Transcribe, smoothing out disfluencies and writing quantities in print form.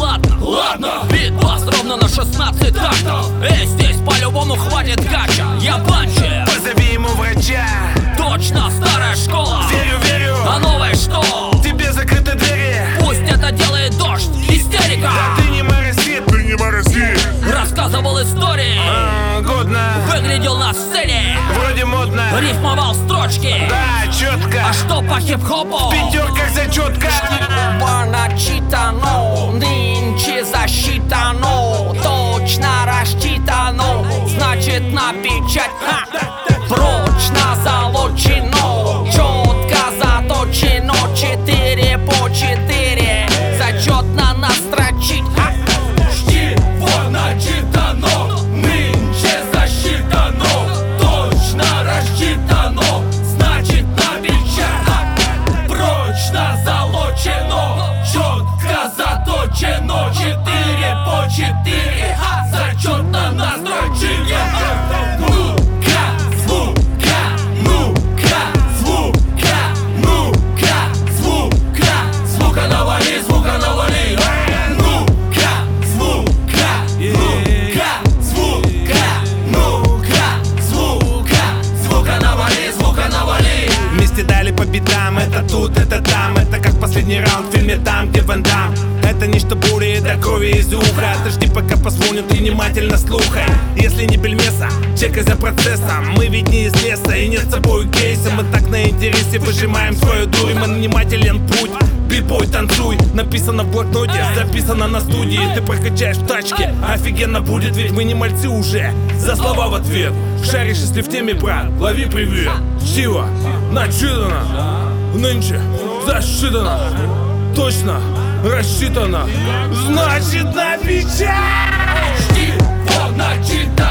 ладно. Битбас ровно на 16 тактов. Здесь по-любому хватит гача. Я банчер. Позови ему врача. Точно, старая школа. Верю. А новое что? Тебе закрыты двери. Пусть это делает дождь. Истерика. Да ты не морози. Рассказывал истории. Годно. Выглядел на сцене. Вроде модно. Рифмовал строчки. Да, четко. А что по хип-хопу? В пятерках зачетка. Начитано, нынче засчитано, точно рассчитано, значит на печать. Прочно залочено, четко заточено, 4 по 4, зачетно настрочить. Жди, вот начитано, нынче засчитано, точно рассчитано, значит на печать. Прочно залочено, четко заточено, 4 по 4, зачетно настрочили. Дали по бедам, это тут, это там. Это как последний раунд в фильме там, где Ван Дам. Это нечто более до крови из уха. Ты жди, пока позвонят, и внимательно слухай. Если не бельмеса, чекай за процессом. Мы ведь не из леса и нет с собой кейса. Мы так на интересе выжимаем свою дурь. Мы внимателен путь, битбой танцуй. Написано в блокноте, записано на студии. Ты прокачаешь в тачке, офигенно будет. Ведь мы не мальцы уже, за слова в ответ. Шаришь, если в теме, брат, лови привет. Чего? Начитано, нынче засчитано, точно рассчитано, значит на печать. Жди, вот начитано.